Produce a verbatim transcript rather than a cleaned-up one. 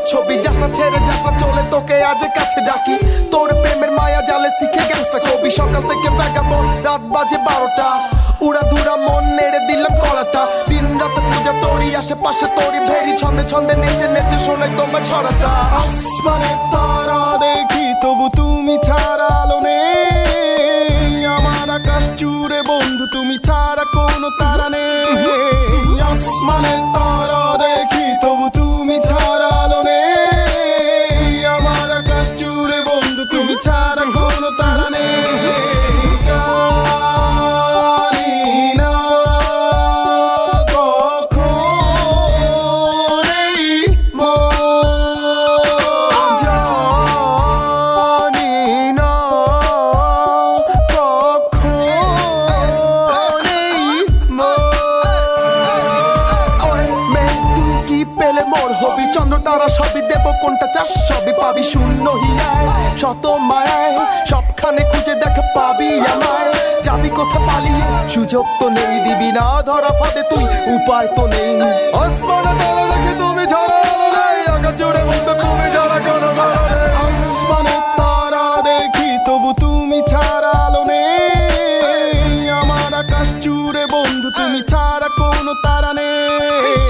ছবি যাস না ছেড়ে যাস না চলে তোকে আজ কাছে ডাকি তোর প্রেমের মায়া জালে শিখে গ্যাংস্টার কবি সকাল থেকে ব্যাগাবন রাত বাজে বারোটা উড়া ধুরা মন নেড়ে দিলাম কলাটা দিন রাতে পূজা তোরই আশেপাশে তোরই ভেরি ছন্দে ছন্দে নেচে নেচে শোনাই তোমার ছড়াটা আসমানে তারা দেখি তবু তুমি ছাড়া আলো নেই আমার আকাশ জুড়ে বন্ধু তুমি ছাড়া কোনো তারা নেই আসমানে তারা দেখি তবু তুমি ছাড়া আলো নেই আমার আকাশ জুড়ে বন্ধু তুমি ছাড়া কোনো তারা নেই তারা সবই দেব কোনটা চাষ সবই পাবি শূন্য হিয়ায় শত মায়ায় সবখানে খুঁজে দেখ পাবি আমায় যাবি কোথা পালিয়ে সুযোগ তো নেই দিবি না ধরা ফাঁদে তুই উপায় তো নেই আসমানে তারা দেখে তুমি ছাড়া আলো নেই আকাশ জুড়ে বন্ধু তুমি ছাড়া কোনো ছাড়া নেই আসমানে তারা দেখি তবু তুমি ছাড়া আলো নেই আমার আকাশ জুড়ে বন্ধু তুমি ছাড়া কোনো তারা নেই